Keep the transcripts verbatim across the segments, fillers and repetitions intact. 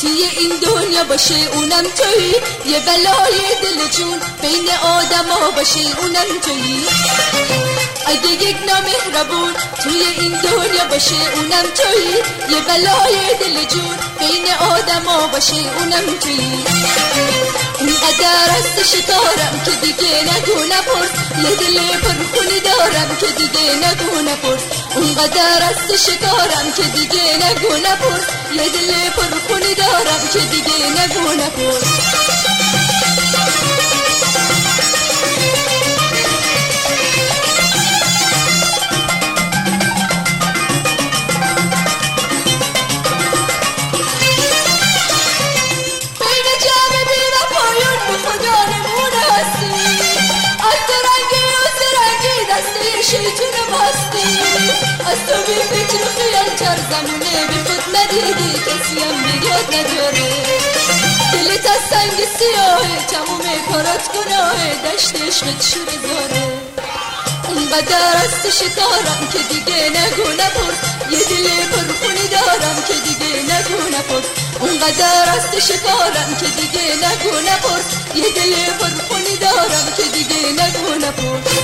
توی این دنیا باشه اونم تویی، یه بلای دل جون بین آدم ها باشه اونم تویی. اگه یک نامهربون توی این دنیا باشه اونم تویی، یه بلای دل جون بین آدم ها باشه اونم تویی. اینقدر است شکارم که دیگه نگو نپرس، یه دل پرخونی دارم که دیگه نگو نپرس. اونقدر است شکارم که دیگه نگو نپرس، یه دل پرخونی دارم که دیگه نگو نپرس. شیطون باستی از تو بی فکر و خیال چار زمونه بی خود ندیدی کسی هم میگاد نداره. دلت از سنگ سیاهه تموم کارات گناهه، دشت عشقت شور زاره. اونقدر است شکارم که دیگه نگو نپرس، یه دل پرخونی دارم که دیگه نگو نپرس. اونقدر است شکارم که دیگه نگو نپرس، یه دل پرخونی دارم که دیگه نگو نپرس.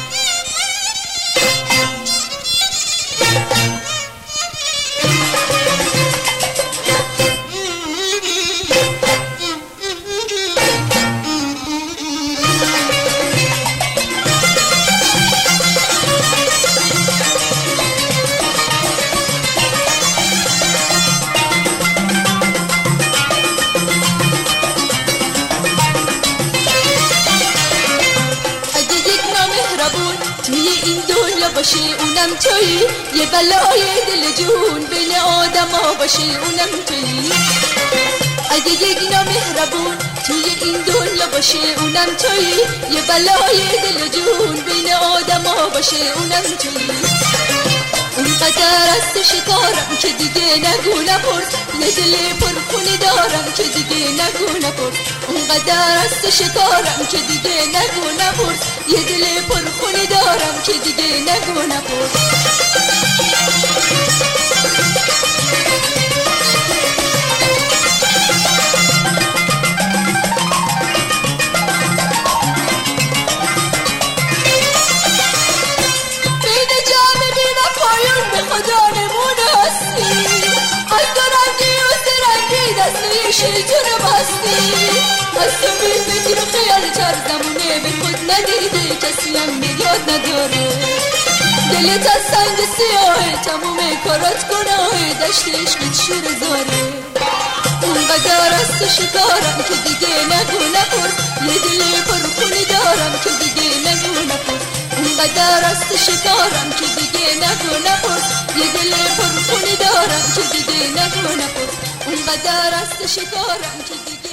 توی این دنیا باشه اونم تویی، یه بلای دل جون بین آدم ها باشه اونم تویی. اگه یک نامهربون توی این دنیا باشه اونم تویی، یه بلای دل جون بین آدم ها باشه اونم تویی. اونقدر است شکارم که دیگه نگو نپرس، یه دل پرخونی دارم که دیگه نگو نپرس. اونقدر است شکارم که دیگه نگو نپرس، یه دل پرخونی دارم که دیگه نگو نپرس. شیطون باستی از تو بی فکر و خیال چار زمونه به خود ندیده کسی هم میاد نداره. دلت از سنگ سیاهه تموم کارات گناهه، دشت عشقت شور زاره. اونقدر است شکارم که دیگه نگو نپرس، یه دل پرخونی دارم که دیگه نگو نپرس. اونقدر است شکارم که دیگه نگو نپرس، یه دل پرخونی دارم که دیگه نگو نپرس. اونقدر است شکارم که دیگه